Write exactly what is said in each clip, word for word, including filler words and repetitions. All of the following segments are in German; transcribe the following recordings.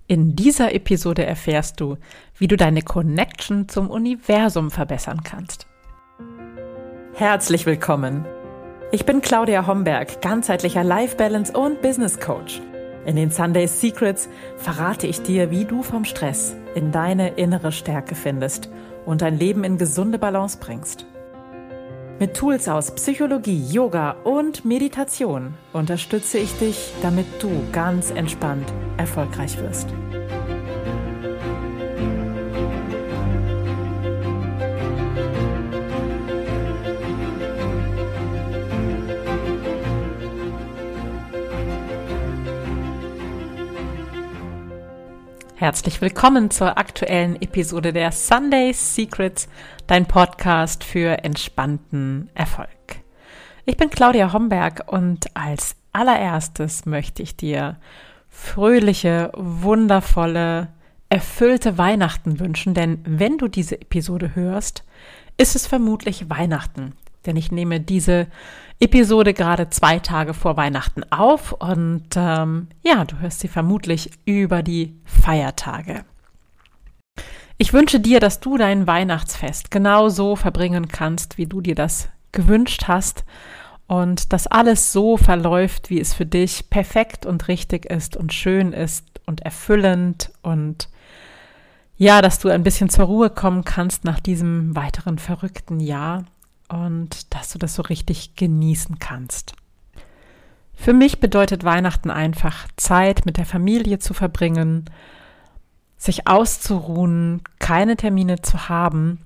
In dieser Episode erfährst du, wie du deine Connection zum Universum verbessern kannst. Herzlich willkommen! Ich bin Claudia Homberg, ganzheitlicher Life Balance und Business Coach. In den Sunday Secrets verrate ich dir, wie du vom Stress in deine innere Stärke findest und dein Leben in gesunde Balance bringst. Mit Tools aus Psychologie, Yoga und Meditation unterstütze ich dich, damit du ganz entspannt erfolgreich wirst. Herzlich willkommen zur aktuellen Episode der Sunday Secrets, dein Podcast für entspannten Erfolg. Ich bin Claudia Homberg und als allererstes möchte ich dir fröhliche, wundervolle, erfüllte Weihnachten wünschen, denn wenn du diese Episode hörst, ist es vermutlich Weihnachten. Denn ich nehme diese Episode gerade zwei Tage vor Weihnachten auf und ähm, ja, du hörst sie vermutlich über die Feiertage. Ich wünsche dir, dass du dein Weihnachtsfest genau so verbringen kannst, wie du dir das gewünscht hast und dass alles so verläuft, wie es für dich perfekt und richtig ist und schön ist und erfüllend und ja, dass du ein bisschen zur Ruhe kommen kannst nach diesem weiteren verrückten Jahr. Und dass du das so richtig genießen kannst. Für mich bedeutet Weihnachten einfach Zeit mit der Familie zu verbringen, sich auszuruhen, keine Termine zu haben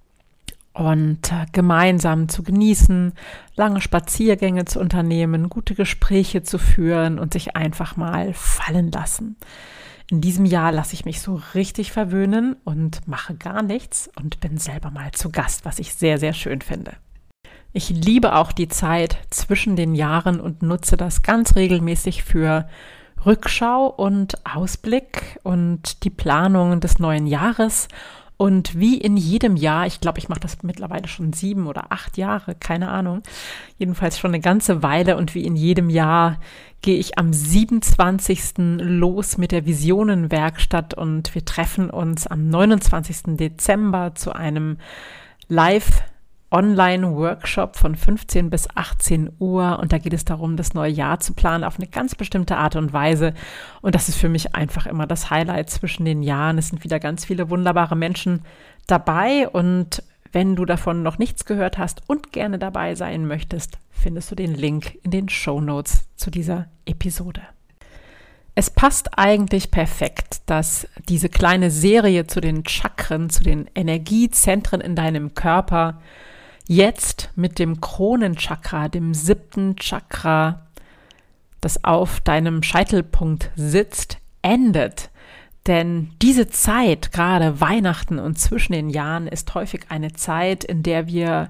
und gemeinsam zu genießen, lange Spaziergänge zu unternehmen, gute Gespräche zu führen und sich einfach mal fallen lassen. In diesem Jahr lasse ich mich so richtig verwöhnen und mache gar nichts und bin selber mal zu Gast, was ich sehr, sehr schön finde. Ich liebe auch die Zeit zwischen den Jahren und nutze das ganz regelmäßig für Rückschau und Ausblick und die Planung des neuen Jahres. Und wie in jedem Jahr, ich glaube, ich mache das mittlerweile schon sieben oder acht Jahre, keine Ahnung, jedenfalls schon eine ganze Weile. Und wie in jedem Jahr gehe ich am siebenundzwanzigsten los mit der Visionenwerkstatt und wir treffen uns am neunundzwanzigsten Dezember zu einem Live- Online-Workshop von fünfzehn bis achtzehn Uhr und da geht es darum, das neue Jahr zu planen auf eine ganz bestimmte Art und Weise und das ist für mich einfach immer das Highlight zwischen den Jahren. Es sind wieder ganz viele wunderbare Menschen dabei und wenn du davon noch nichts gehört hast und gerne dabei sein möchtest, findest du den Link in den Shownotes zu dieser Episode. Es passt eigentlich perfekt, dass diese kleine Serie zu den Chakren, zu den Energiezentren in deinem Körper jetzt mit dem Kronenchakra, dem siebten Chakra, das auf deinem Scheitelpunkt sitzt, endet. Denn diese Zeit, gerade Weihnachten und zwischen den Jahren, ist häufig eine Zeit, in der wir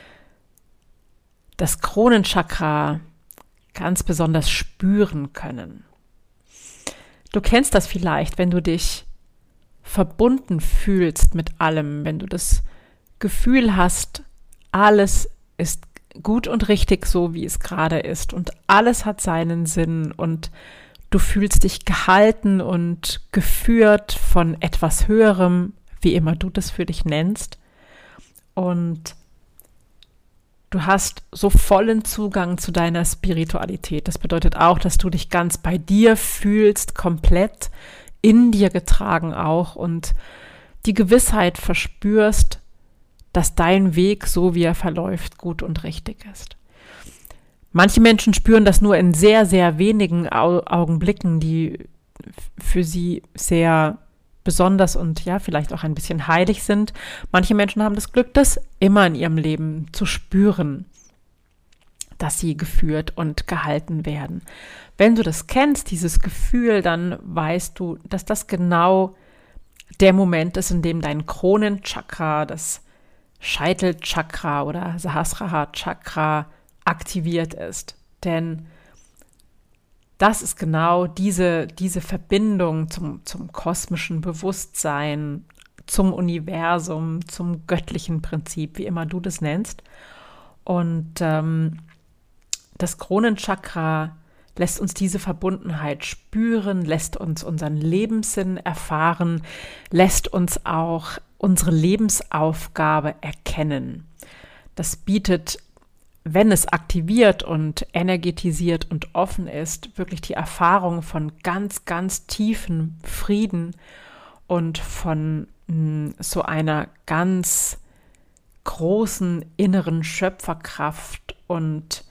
das Kronenchakra ganz besonders spüren können. Du kennst das vielleicht, wenn du dich verbunden fühlst mit allem, wenn du das Gefühl hast, alles ist gut und richtig so, wie es gerade ist und alles hat seinen Sinn und du fühlst dich gehalten und geführt von etwas Höherem, wie immer du das für dich nennst und du hast so vollen Zugang zu deiner Spiritualität. Das bedeutet auch, dass du dich ganz bei dir fühlst, komplett in dir getragen auch und die Gewissheit verspürst, dass dein Weg, so wie er verläuft, gut und richtig ist. Manche Menschen spüren das nur in sehr, sehr wenigen Au- Augenblicken, die für sie sehr besonders und ja, vielleicht auch ein bisschen heilig sind. Manche Menschen haben das Glück, das immer in ihrem Leben zu spüren, dass sie geführt und gehalten werden. Wenn du das kennst, dieses Gefühl, dann weißt du, dass das genau der Moment ist, in dem dein Kronenchakra, das Scheitelchakra oder Sahasrara-Chakra aktiviert ist. Denn das ist genau diese, diese Verbindung zum, zum kosmischen Bewusstsein, zum Universum, zum göttlichen Prinzip, wie immer du das nennst. Und ähm, das Kronenchakra lässt uns diese Verbundenheit spüren, lässt uns unseren Lebenssinn erfahren, lässt uns auch unsere Lebensaufgabe erkennen. Das bietet, wenn es aktiviert und energetisiert und offen ist, wirklich die Erfahrung von ganz, ganz tiefen Frieden und von mh, so einer ganz großen inneren Schöpferkraft und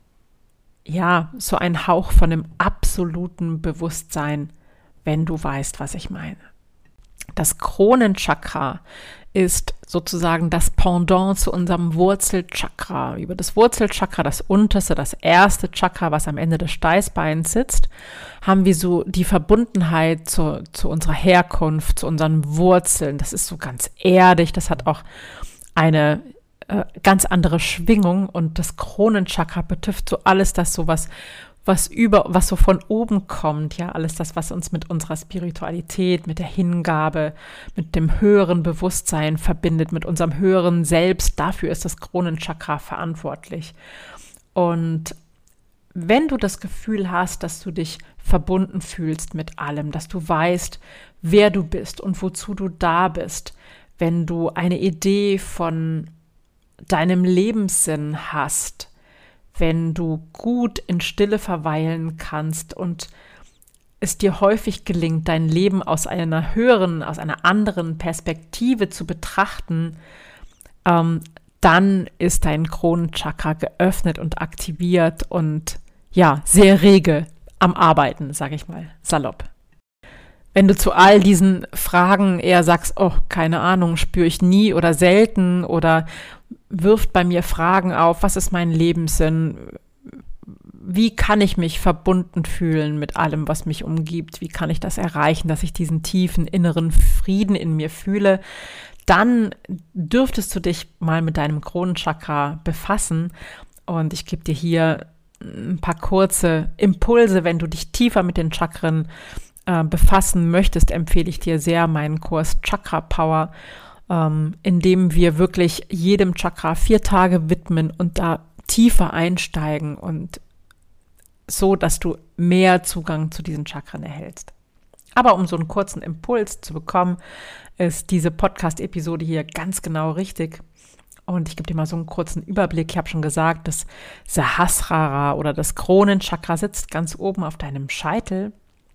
ja, so ein Hauch von dem absoluten Bewusstsein, wenn du weißt, was ich meine. Das Kronenchakra ist sozusagen das Pendant zu unserem Wurzelchakra. Über das Wurzelchakra, das unterste, das erste Chakra, was am Ende des Steißbeins sitzt, haben wir so die Verbundenheit zu, zu unserer Herkunft, zu unseren Wurzeln. Das ist so ganz erdig, das hat auch eine äh, ganz andere Schwingung, und das Kronenchakra betrifft so alles das, so was, was über, was so von oben kommt, ja, alles das, was uns mit unserer Spiritualität, mit der Hingabe, mit dem höheren Bewusstsein verbindet, mit unserem höheren Selbst. Dafür ist das Kronenchakra verantwortlich. Und wenn du das Gefühl hast, dass du dich verbunden fühlst mit allem, dass du weißt, wer du bist und wozu du da bist, wenn du eine Idee von deinem Lebenssinn hast, wenn du gut in Stille verweilen kannst und es dir häufig gelingt, dein Leben aus einer höheren, aus einer anderen Perspektive zu betrachten, ähm, dann ist dein Kronenchakra geöffnet und aktiviert und ja, sehr rege am Arbeiten, sage ich mal, salopp. Wenn du zu all diesen Fragen eher sagst, oh, keine Ahnung, spüre ich nie oder selten oder wirft bei mir Fragen auf, was ist mein Lebenssinn, wie kann ich mich verbunden fühlen mit allem, was mich umgibt, wie kann ich das erreichen, dass ich diesen tiefen inneren Frieden in mir fühle, dann dürftest du dich mal mit deinem Kronenchakra befassen, und ich gebe dir hier ein paar kurze Impulse. Wenn du dich tiefer mit den Chakren äh, befassen möchtest, empfehle ich dir sehr meinen Kurs Chakra Power, ähm, in dem wir wirklich jedem Chakra vier Tage widmen und da tiefer einsteigen und so, dass du mehr Zugang zu diesen Chakren erhältst. Aber um so einen kurzen Impuls zu bekommen, ist diese Podcast-Episode hier ganz genau richtig. Und ich gebe dir mal so einen kurzen Überblick. Ich habe schon gesagt, das Sahasrara oder das Kronenchakra sitzt ganz oben auf deinem Scheitel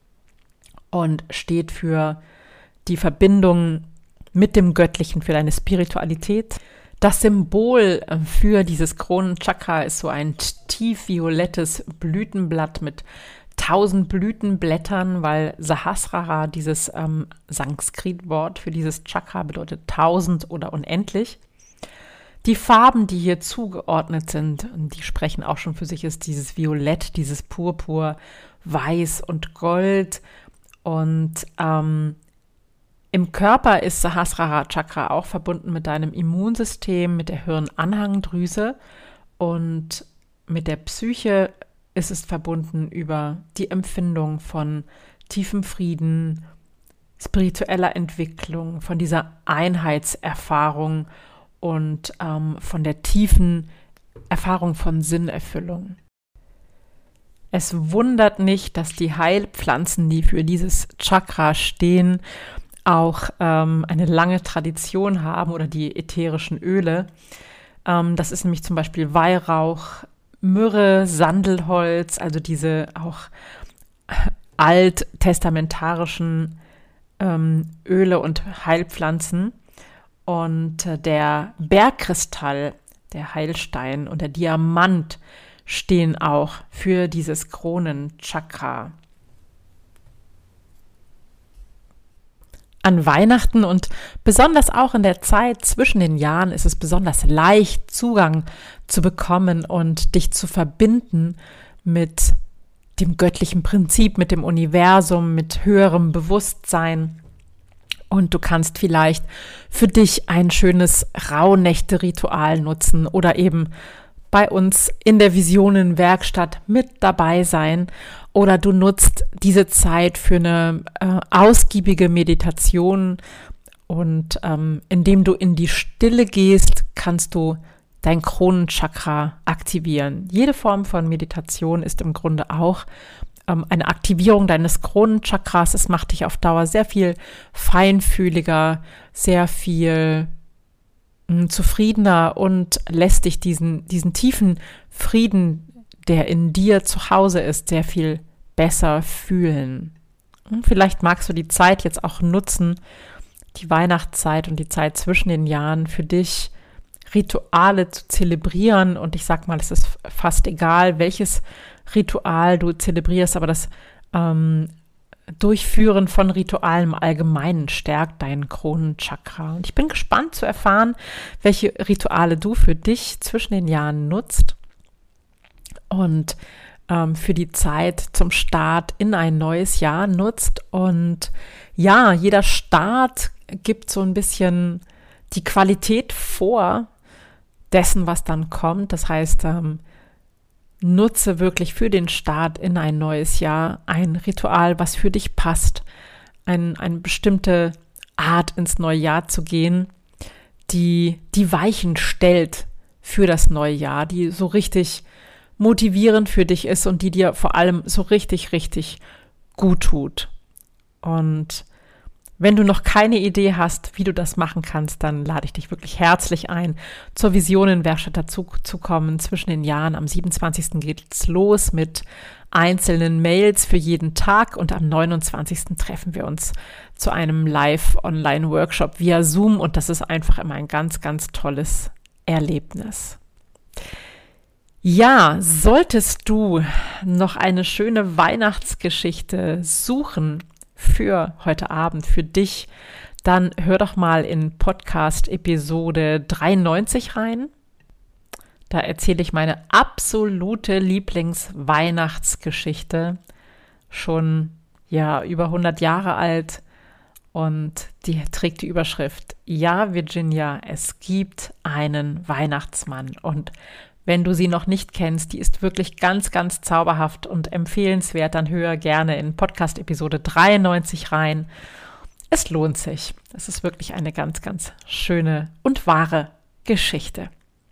und steht für die Verbindung mit dem Göttlichen, für deine Spiritualität. Das Symbol für dieses Kronenchakra ist so ein tiefviolettes Blütenblatt mit tausend Blütenblättern, weil Sahasrara, dieses ähm, Sanskrit-Wort für dieses Chakra, bedeutet tausend oder unendlich. Die Farben, die hier zugeordnet sind, die sprechen auch schon für sich, ist dieses Violett, dieses Purpur, Weiß und Gold. Und ähm, im Körper ist Sahasrara Chakra auch verbunden mit deinem Immunsystem, mit der Hirnanhangdrüse, und mit der Psyche ist es verbunden über die Empfindung von tiefem Frieden, spiritueller Entwicklung, von dieser Einheitserfahrung und ähm, von der tiefen Erfahrung von Sinnerfüllung. Es wundert nicht, dass die Heilpflanzen, die für dieses Chakra stehen, auch ähm, eine lange Tradition haben, oder die ätherischen Öle. Ähm, das ist nämlich zum Beispiel Weihrauch, Myrrhe, Sandelholz, also diese auch alttestamentarischen ähm, Öle und Heilpflanzen. Und äh, der Bergkristall, der Heilstein und der Diamant stehen auch für dieses Kronenchakra. An Weihnachten und besonders auch in der Zeit zwischen den Jahren ist es besonders leicht, Zugang zu bekommen und dich zu verbinden mit dem göttlichen Prinzip, mit dem Universum, mit höherem Bewusstsein. Und du kannst vielleicht für dich ein schönes Rauhnächte-Ritual nutzen oder eben bei uns in der Visionenwerkstatt mit dabei sein, oder du nutzt diese Zeit für eine äh, ausgiebige Meditation, und ähm, indem du in die Stille gehst, kannst du dein Kronenchakra aktivieren. Jede Form von Meditation ist im Grunde auch ähm, eine Aktivierung deines Kronenchakras. Es macht dich auf Dauer sehr viel feinfühliger, sehr viel mh, zufriedener und lässt dich diesen, diesen tiefen Frieden, der in dir zu Hause ist, sehr viel besser fühlen. Und vielleicht magst du die Zeit jetzt auch nutzen, die Weihnachtszeit und die Zeit zwischen den Jahren für dich Rituale zu zelebrieren. Und ich sag mal, es ist fast egal, welches Ritual du zelebrierst, aber das ähm, Durchführen von Ritualen im Allgemeinen stärkt dein Kronenchakra. Und ich bin gespannt zu erfahren, welche Rituale du für dich zwischen den Jahren nutzt und ähm, für die Zeit zum Start in ein neues Jahr nutzt. Und ja, jeder Start gibt so ein bisschen die Qualität vor dessen, was dann kommt. Das heißt, ähm, nutze wirklich für den Start in ein neues Jahr ein Ritual, was für dich passt. Ein, eine bestimmte Art ins neue Jahr zu gehen, die die Weichen stellt für das neue Jahr, die so richtig motivierend für dich ist und die dir vor allem so richtig, richtig gut tut. Und wenn du noch keine Idee hast, wie du das machen kannst, dann lade ich dich wirklich herzlich ein, zur Visionenwerkstatt dazu zu kommen. Zwischen den Jahren am siebenundzwanzigsten geht's los mit einzelnen Mails für jeden Tag und am neunundzwanzigsten treffen wir uns zu einem Live-Online-Workshop via Zoom und das ist einfach immer ein ganz, ganz tolles Erlebnis. Ja, solltest du noch eine schöne Weihnachtsgeschichte suchen für heute Abend, für dich, dann hör doch mal in Podcast-Episode dreiundneunzig rein. Da erzähle ich meine absolute Lieblings-Weihnachtsgeschichte, schon ja über hundert Jahre alt und die trägt die Überschrift: Ja, Virginia, es gibt einen Weihnachtsmann. Und wenn du sie noch nicht kennst, die ist wirklich ganz, ganz zauberhaft und empfehlenswert, dann hör gerne in Podcast-Episode dreiundneunzig rein. Es lohnt sich. Es ist wirklich eine ganz, ganz schöne und wahre Geschichte.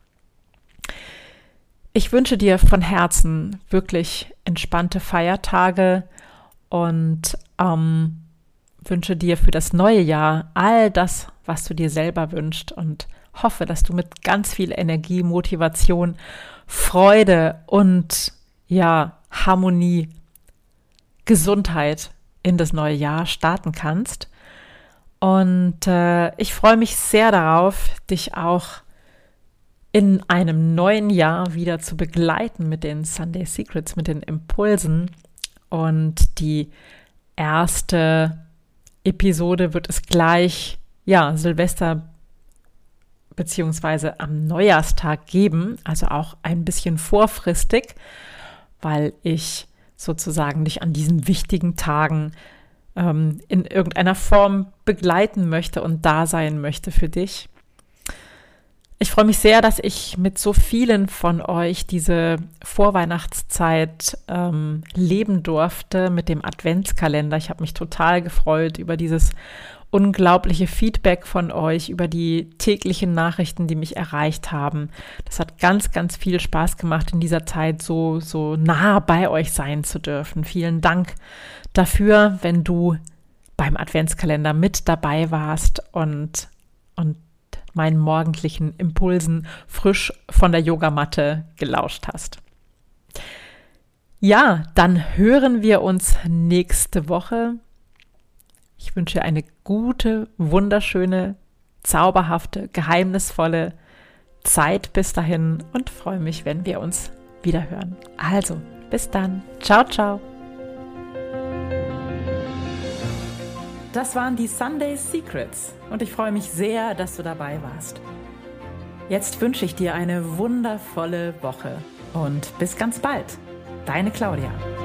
Ich wünsche dir von Herzen wirklich entspannte Feiertage und ähm, wünsche dir für das neue Jahr all das, was du dir selber wünschst und hoffe, dass du mit ganz viel Energie, Motivation, Freude und ja, Harmonie, Gesundheit in das neue Jahr starten kannst. Und äh, ich freue mich sehr darauf, dich auch in einem neuen Jahr wieder zu begleiten mit den Sunday Secrets, mit den Impulsen. Und die erste Episode wird es gleich, ja, Silvester beziehungsweise am Neujahrstag geben, also auch ein bisschen vorfristig, weil ich sozusagen dich an diesen wichtigen Tagen ähm, in irgendeiner Form begleiten möchte und da sein möchte für dich. Ich freue mich sehr, dass ich mit so vielen von euch diese Vorweihnachtszeit ähm, leben durfte mit dem Adventskalender. Ich habe mich total gefreut über dieses unglaubliche Feedback von euch, über die täglichen Nachrichten, die mich erreicht haben. Das hat ganz, ganz viel Spaß gemacht, in dieser Zeit so, so nah bei euch sein zu dürfen. Vielen Dank dafür, wenn du beim Adventskalender mit dabei warst und, und meinen morgendlichen Impulsen frisch von der Yogamatte gelauscht hast. Ja, dann hören wir uns nächste Woche. Ich wünsche eine gute, wunderschöne, zauberhafte, geheimnisvolle Zeit bis dahin und freue mich, wenn wir uns wieder hören. Also, bis dann. Ciao, ciao. Das waren die Sunday Secrets und ich freue mich sehr, dass du dabei warst. Jetzt wünsche ich dir eine wundervolle Woche und bis ganz bald. Deine Claudia.